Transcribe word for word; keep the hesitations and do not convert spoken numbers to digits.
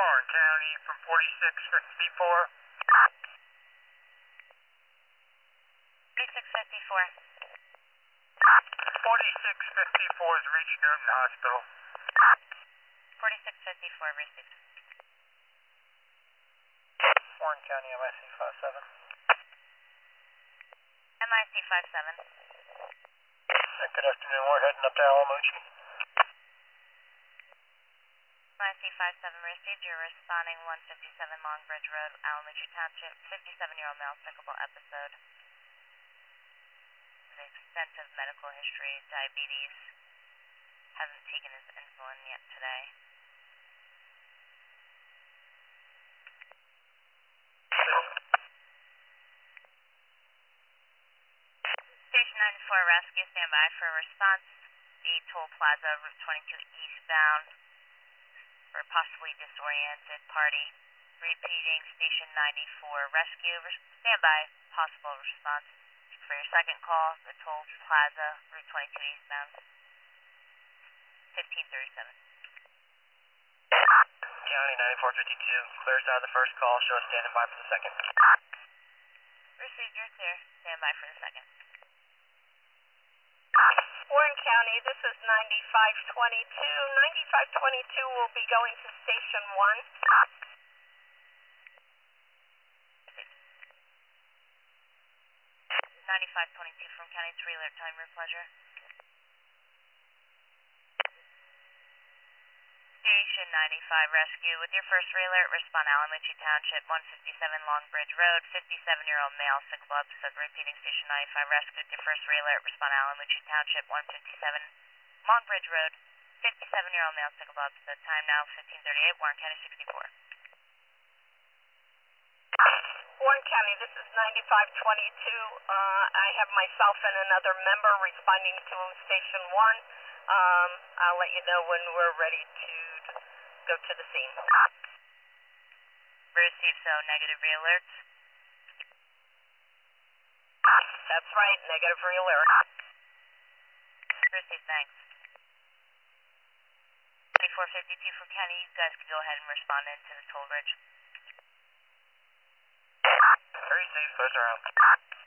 Warren County from forty-six fifty-four. forty-six fifty-four. forty-six fifty-four has reached Newton Hospital. forty-six fifty-four received. Warren County, M I C five seven. M I C five seven. Good afternoon, we're heading up to Alamucci. M I C five seven received. You're responding one fifty-seven Longbridge Road, Alamucci Township. fifty-seven-year-old male, cyclable episode. With extensive medical history, diabetes. Hasn't taken his insulin yet today. Station ninety-four Rescue, stand by for a response. The Toll Plaza, Route twenty-two eastbound, for a possibly disoriented party. Repeating, Station ninety-four Rescue, stand by, possible response. For your second call, the Toll Plaza, Route twenty-two eastbound, fifteen thirty-seven. County ninety-four fifty-two, clears out of the first call, show us standing by for the second. Received, you're clear. Stand by for the second. Warren County, this is ninety-five twenty-two. ninety-five twenty-two will be going to Station one. ninety-five twenty-two from County three, alert time, your pleasure. Station ninety-five Rescue, with your first re-alert, respond Alamucci Township, one fifty-seven Longbridge Road, fifty-seven-year-old male, cyclable episode. Repeating, Station ninety-five Rescue, with your first re-alert, respond Alamucci Township, one fifty-seven Longbridge Road, fifty-seven-year-old male, cyclable episode. Time now fifteen thirty-eight, Warren County sixty-four. Warren County, this is ninety-five twenty-two. Uh, I have myself and another member responding to Station one. Um, I'll let you know when we're ready to go to the scene. Receive, so negative re-alerts. That's right, negative re-alert. Receive, thanks. twenty-four fifty-two from County, you guys can go ahead and respond into the toll bridge. Receive, close around.